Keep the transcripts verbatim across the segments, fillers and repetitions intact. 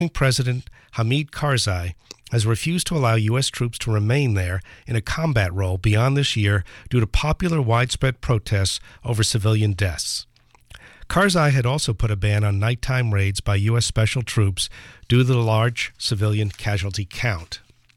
President Hamid Karzai has refused to allow U S troops to remain there in a combat role beyond this year due to popular widespread protests over civilian deaths. Karzai had also put a ban on nighttime raids by U S special troops due to the large civilian casualty count.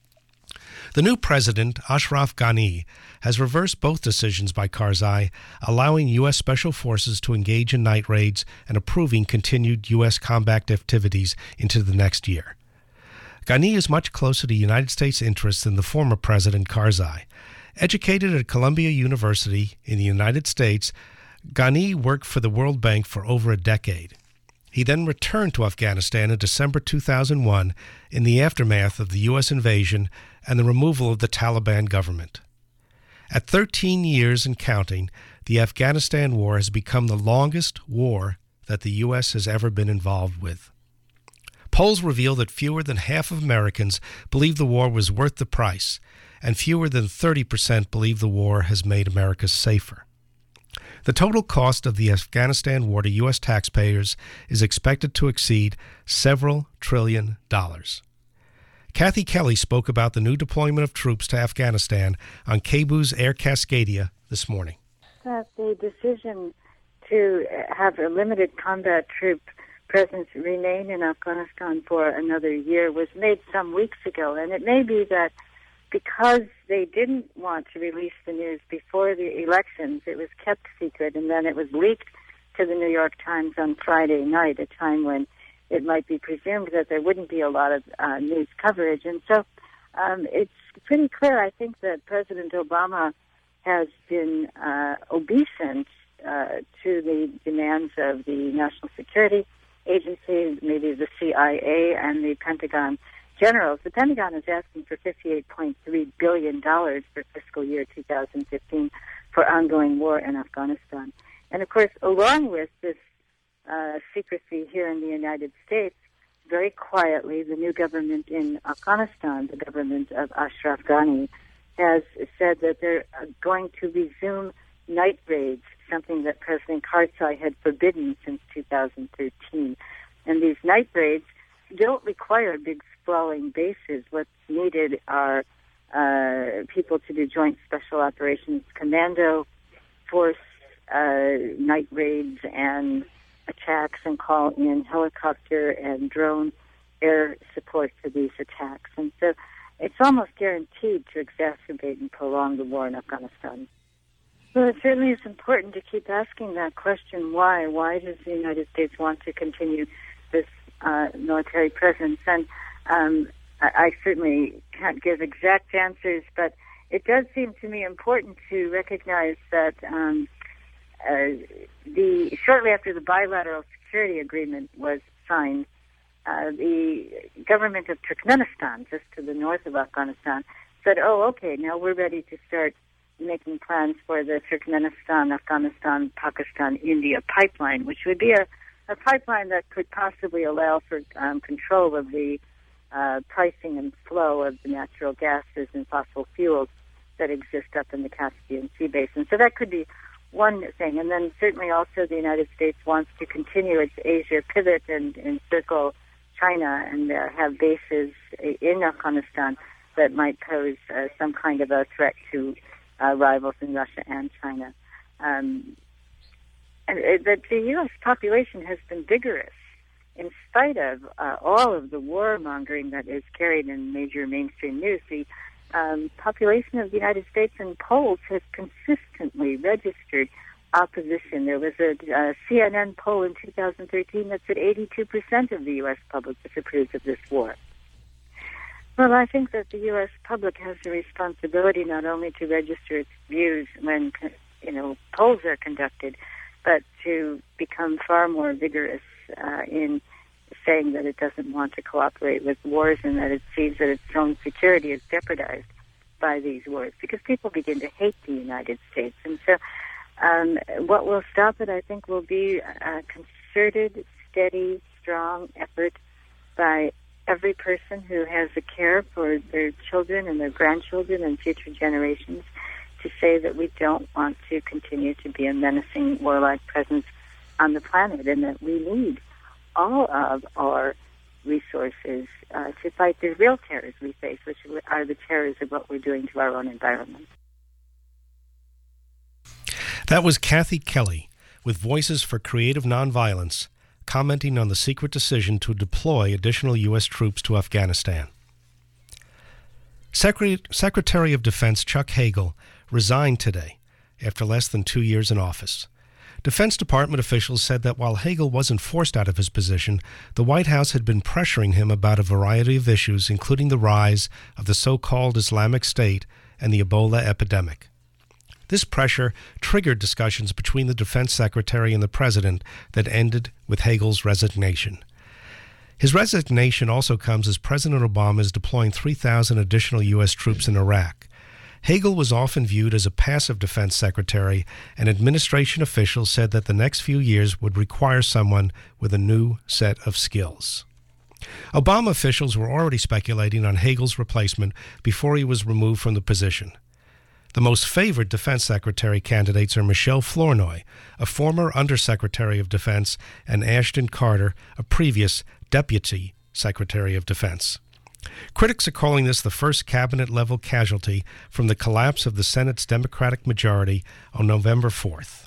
The new president, Ashraf Ghani, has reversed both decisions by Karzai, allowing U S special forces to engage in night raids and approving continued U S combat activities into the next year. Ghani is much closer to United States interests than the former President Karzai. Educated at Columbia University in the United States, Ghani worked for the World Bank for over a decade. He then returned to Afghanistan in December two thousand one in the aftermath of the U S invasion and the removal of the Taliban government. At thirteen years and counting, the Afghanistan war has become the longest war that the U S has ever been involved with. Polls reveal that fewer than half of Americans believe the war was worth the price, and fewer than thirty percent believe the war has made America safer. The total cost of the Afghanistan war to U S taxpayers is expected to exceed several trillion dollars. Kathy Kelly spoke about the new deployment of troops to Afghanistan on K B U S Air Cascadia this morning. That the decision to have a limited combat troop presence remain in Afghanistan for another year was made some weeks ago, and it may be that because they didn't want to release the news before the elections, it was kept secret, and then it was leaked to the New York Times on Friday night, a time when it might be presumed that there wouldn't be a lot of uh, news coverage. And so um, it's pretty clear, I think, that President Obama has been uh, obeisant uh, to the demands of the National Security Agency, maybe the C I A, and the Pentagon generals. The Pentagon is asking for fifty-eight point three billion dollars for fiscal year two thousand fifteen for ongoing war in Afghanistan. And, of course, along with this uh, secrecy here in the United States, very quietly, the new government in Afghanistan, the government of Ashraf Ghani, has said that they're going to resume night raids, something that President Karzai had forbidden since two thousand thirteen. And these night raids don't require big sprawling bases. What's needed are uh, people to do Joint Special Operations Commando Force uh, night raids and attacks, and call in helicopter and drone air support for these attacks. And so it's almost guaranteed to exacerbate and prolong the war in Afghanistan. Well, it certainly is important to keep asking that question, why? Why does the United States want to continue this uh, military presence? And um, I, I certainly can't give exact answers, but it does seem to me important to recognize that um, uh, the shortly after the bilateral security agreement was signed, uh, the government of Turkmenistan, just to the north of Afghanistan, said, oh, okay, now we're ready to start making plans for the Turkmenistan, Afghanistan, Pakistan, India pipeline, which would be a, a pipeline that could possibly allow for um, control of the uh, pricing and flow of the natural gases and fossil fuels that exist up in the Caspian Sea basin. So that could be one thing. And then certainly also the United States wants to continue its Asia pivot and encircle China and uh, have bases in Afghanistan that might pose uh, some kind of a threat to Uh, rivals in Russia and China. Um, and uh, the, the U S population has been vigorous in spite of uh, all of the warmongering that is carried in major mainstream news. The um, population of the United States in polls has consistently registered opposition. There was a, a C N N poll in two thousand thirteen that said eighty-two percent of the U S public disapproves of this war. Well, I think that the U S public has a responsibility not only to register its views when, you know, polls are conducted, but to become far more vigorous uh, in saying that it doesn't want to cooperate with wars and that it sees that its own security is jeopardized by these wars, because people begin to hate the United States. And so um, what will stop it, I think, will be a concerted, steady, strong effort by every person who has a care for their children and their grandchildren and future generations to say that we don't want to continue to be a menacing warlike presence on the planet, and that we need all of our resources uh, to fight the real terrors we face, which are the terrors of what we're doing to our own environment. That was Kathy Kelly with Voices for Creative Nonviolence, commenting on the secret decision to deploy additional U S troops to Afghanistan. Secretary, Secretary of Defense Chuck Hagel resigned today after less than two years in office. Defense Department officials said that while Hagel wasn't forced out of his position, the White House had been pressuring him about a variety of issues, including the rise of the so-called Islamic State and the Ebola epidemic. This pressure triggered discussions between the defense secretary and the president that ended with Hagel's resignation. His resignation also comes as President Obama is deploying three thousand additional U S troops in Iraq. Hagel was often viewed as a passive defense secretary, and administration officials said that the next few years would require someone with a new set of skills. Obama officials were already speculating on Hagel's replacement before he was removed from the position. The most favored defense secretary candidates are Michelle Flournoy, a former undersecretary of defense, and Ashton Carter, a previous deputy secretary of defense. Critics are calling this the first cabinet-level casualty from the collapse of the Senate's Democratic majority on November fourth.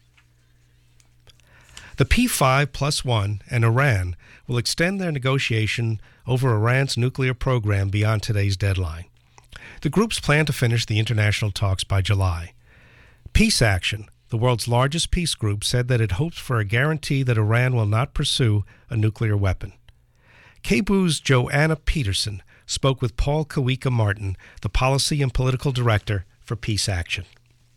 The P five plus one and Iran will extend their negotiation over Iran's nuclear program beyond today's deadline. The groups plan to finish the international talks by July. Peace Action, the world's largest peace group, said that it hopes for a guarantee that Iran will not pursue a nuclear weapon. K B U's Joanna Peterson spoke with Paul Kawika Martin, the Policy and Political Director for Peace Action.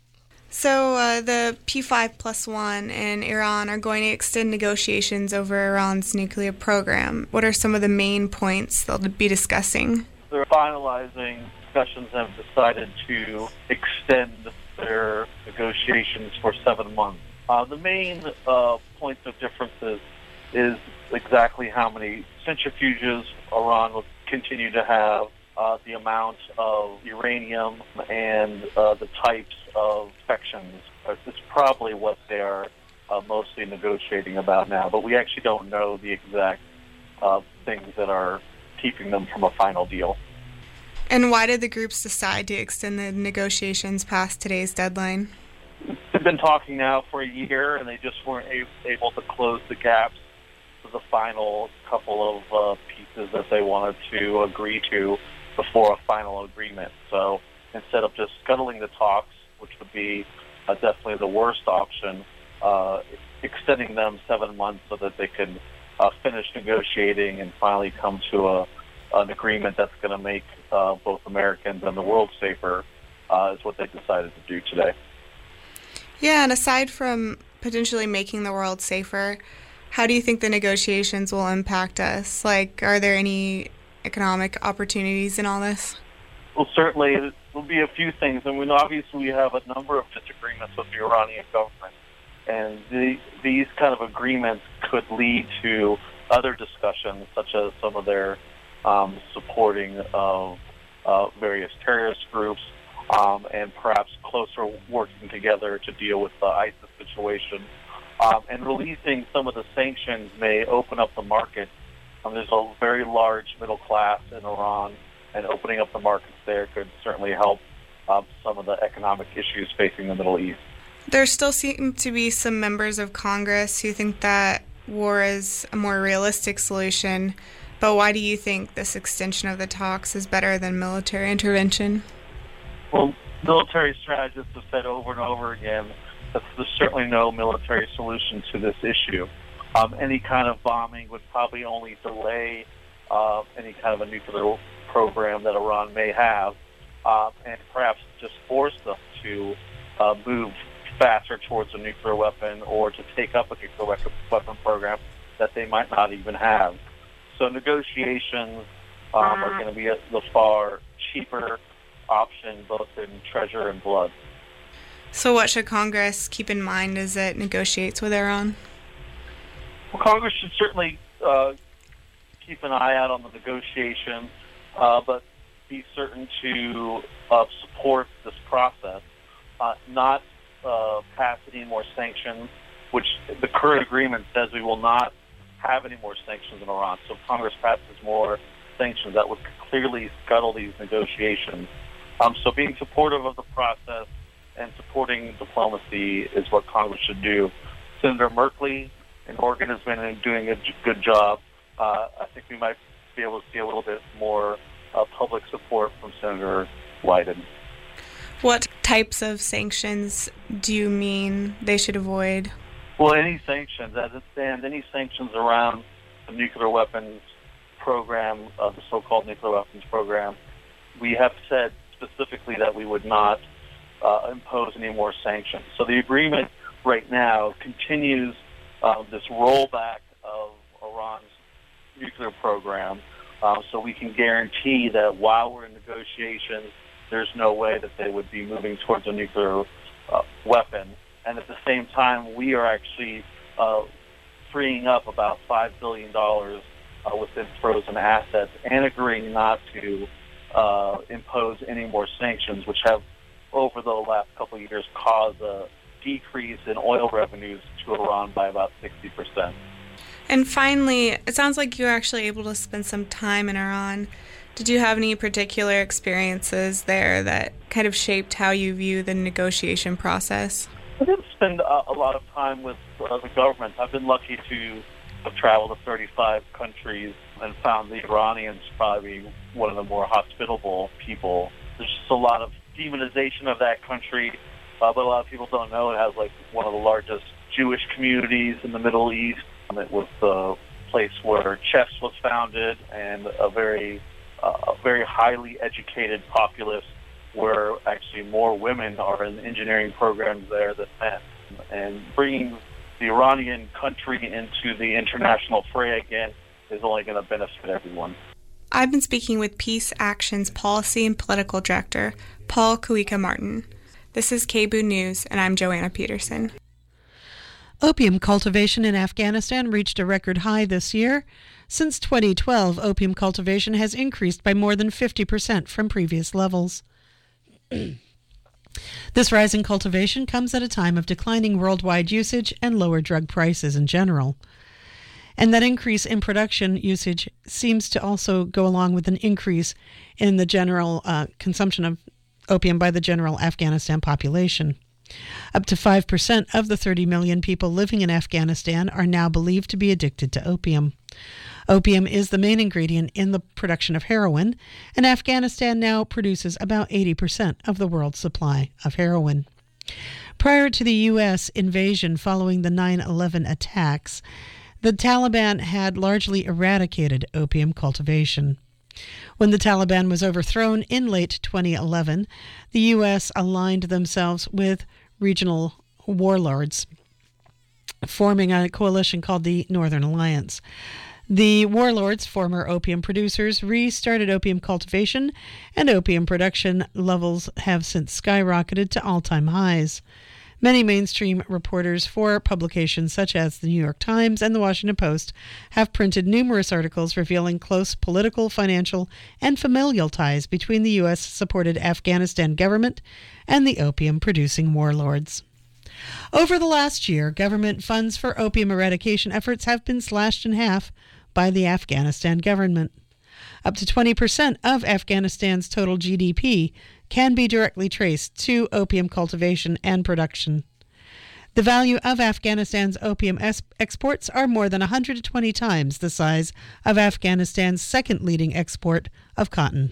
So uh, the P five plus one and Iran are going to extend negotiations over Iran's nuclear program. What are some of the main points they'll be discussing? They're finalizing discussions and have decided to extend their negotiations for seven months. Uh, the main uh, points of differences is exactly how many centrifuges Iran will continue to have, uh, the amount of uranium, and uh, the types of sections. It's probably what they're uh, mostly negotiating about now, but we actually don't know the exact uh, things that are keeping them from a final deal. And why did the groups decide to extend the negotiations past today's deadline? They've been talking now for a year, and they just weren't able to close the gaps to the final couple of uh, pieces that they wanted to agree to before a final agreement. So instead of just scuttling the talks, which would be uh, definitely the worst option, uh, extending them seven months so that they could uh, finish negotiating and finally come to a an agreement that's going to make uh, both Americans and the world safer, uh, is what they decided to do today. Yeah, and aside from potentially making the world safer, how do you think the negotiations will impact us? Like, are there any economic opportunities in all this? Well, certainly there will be a few things. I mean, obviously we have a number of disagreements with the Iranian government, and the, these kind of agreements could lead to other discussions, such as some of their Um, supporting of uh, various terrorist groups, um, and perhaps closer working together to deal with the ISIS situation. Um, and releasing some of the sanctions may open up the market. Um, there's a very large middle class in Iran, and opening up the markets there could certainly help um, some of the economic issues facing the Middle East. There still seem to be some members of Congress who think that war is a more realistic solution. But why do you think this extension of the talks is better than military intervention? Well, military strategists have said over and over again that there's certainly no military solution to this issue. Um, any kind of bombing would probably only delay uh, any kind of a nuclear program that Iran may have, uh, and perhaps just force them to uh, move faster towards a nuclear weapon, or to take up a nuclear weapon program that they might not even have. So negotiations um, are going to be a, the far cheaper option, both in treasure and blood. So what should Congress keep in mind as it negotiates with Iran? Well, Congress should certainly uh, keep an eye out on the negotiation, uh, but be certain to uh, support this process, uh, not uh, pass any more sanctions, which the current agreement says we will not have any more sanctions on Iran. So if Congress passes more sanctions, that would clearly scuttle these negotiations. Um, so being supportive of the process and supporting diplomacy is what Congress should do. Senator Merkley in Oregon has been doing a good job. Uh, I think we might be able to see a little bit more uh, public support from Senator Wyden. What types of sanctions do you mean they should avoid? Well, any sanctions, as it stands, any sanctions around the nuclear weapons program, uh, the so-called nuclear weapons program, we have said specifically that we would not uh, impose any more sanctions. So the agreement right now continues uh, this rollback of Iran's nuclear program, uh, so we can guarantee that while we're in negotiations, there's no way that they would be moving towards a nuclear uh, weapon. And at the same time, we are actually uh, freeing up about five billion dollars uh, within frozen assets and agreeing not to uh, impose any more sanctions, which have, over the last couple of years, caused a decrease in oil revenues to Iran by about sixty percent. And finally, it sounds like you were actually able to spend some time in Iran. Did you have any particular experiences there that kind of shaped how you view the negotiation process? I didn't spend a, a lot of time with uh, the government. I've been lucky to have traveled to thirty-five countries and found the Iranians probably one of the more hospitable people. There's just a lot of demonization of that country, uh, but a lot of people don't know it has like one of the largest Jewish communities in the Middle East. Um, it was the place where chess was founded, and a very, uh, a very highly educated populace, where actually more women are in engineering programs there than men. And bringing the Iranian country into the international fray again is only going to benefit everyone. I've been speaking with Peace Action's Policy and Political Director, Paul Kawika-Martin. This is K B O O News, and I'm Joanna Peterson. Opium cultivation in Afghanistan reached a record high this year. Since twenty twelve, opium cultivation has increased by more than fifty percent from previous levels. This rise in cultivation comes at a time of declining worldwide usage and lower drug prices in general. And that increase in production usage seems to also go along with an increase in the general uh, consumption of opium by the general Afghanistan population. Up to five percent of the thirty million people living in Afghanistan are now believed to be addicted to opium. Opium is the main ingredient in the production of heroin, and Afghanistan now produces about eighty percent of the world's supply of heroin. Prior to the U S invasion following the nine eleven attacks, the Taliban had largely eradicated opium cultivation. When the Taliban was overthrown in late twenty eleven, the U S aligned themselves with regional warlords, forming a coalition called the Northern Alliance. The warlords, former opium producers, restarted opium cultivation, and opium production levels have since skyrocketed to all-time highs. Many mainstream reporters for publications such as the New York Times and the Washington Post have printed numerous articles revealing close political, financial, and familial ties between the U S-supported Afghanistan government and the opium-producing warlords. Over the last year, government funds for opium eradication efforts have been slashed in half by the Afghanistan government. Up to twenty percent of Afghanistan's total G D P can be directly traced to opium cultivation and production. The value of Afghanistan's opium es- exports are more than one hundred twenty times the size of Afghanistan's second leading export of cotton.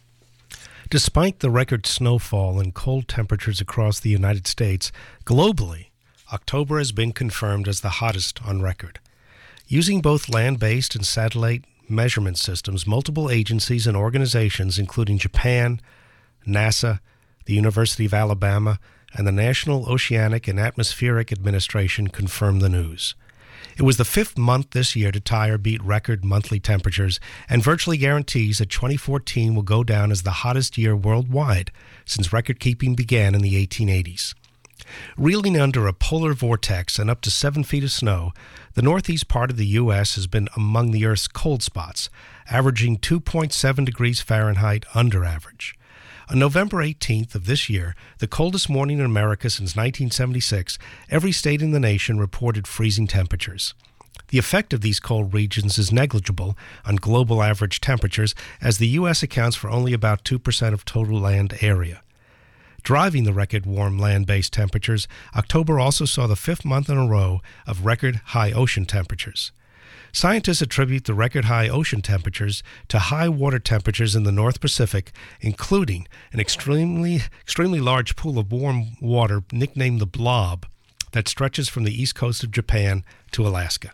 Despite the record snowfall and cold temperatures across the United States, globally, October has been confirmed as the hottest on record. Using both land-based and satellite measurement systems, multiple agencies and organizations, including Japan, NASA, the University of Alabama, and the National Oceanic and Atmospheric Administration, confirmed the news. It was the fifth month this year to tie or beat record monthly temperatures, and virtually guarantees that twenty fourteen will go down as the hottest year worldwide since record-keeping began in the eighteen eighties. Reeling under a polar vortex and up to seven feet of snow, the northeast part of the U S has been among the Earth's cold spots, averaging two point seven degrees Fahrenheit under average. On November eighteenth of this year, the coldest morning in America since nineteen seventy-six, every state in the nation reported freezing temperatures. The effect of these cold regions is negligible on global average temperatures, as the U S accounts for only about two percent of total land area. Driving the record warm land-based temperatures, October also saw the fifth month in a row of record high ocean temperatures. Scientists attribute the record high ocean temperatures to high water temperatures in the North Pacific, including an extremely, extremely large pool of warm water nicknamed the Blob that stretches from the east coast of Japan to Alaska.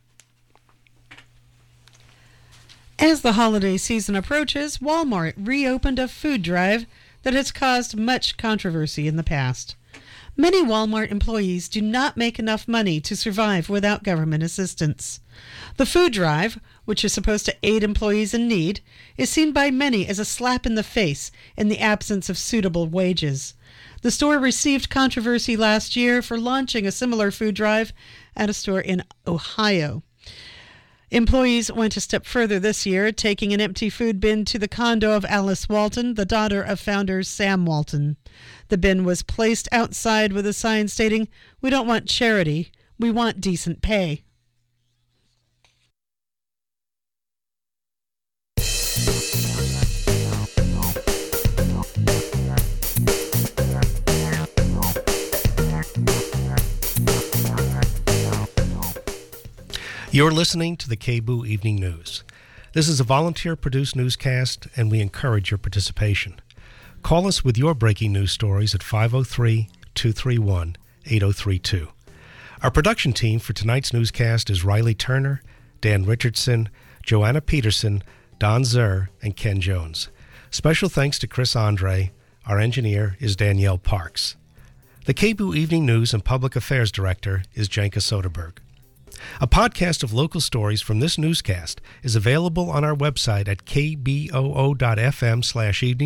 As the holiday season approaches, Walmart reopened a food drive that has caused much controversy in the past. Many Walmart employees do not make enough money to survive without government assistance. The food drive, which is supposed to aid employees in need, is seen by many as a slap in the face in the absence of suitable wages. The store received controversy last year for launching a similar food drive at a store in Ohio. Employees went a step further this year, taking an empty food bin to the condo of Alice Walton, the daughter of founder Sam Walton. The bin was placed outside with a sign stating, "We don't want charity, we want decent pay." You're listening to the K B O O Evening News. This is a volunteer-produced newscast, and we encourage your participation. Call us with your breaking news stories at five oh three, two three one, eight oh three two. Our production team for tonight's newscast is Riley Turner, Dan Richardson, Joanna Peterson, Don Zer, and Ken Jones. Special thanks to Chris Andre. Our engineer is Danielle Parks. The K B O O Evening News and Public Affairs Director is Janka Soderberg. A podcast of local stories from this newscast is available on our website at k b o o dot f m slash evening.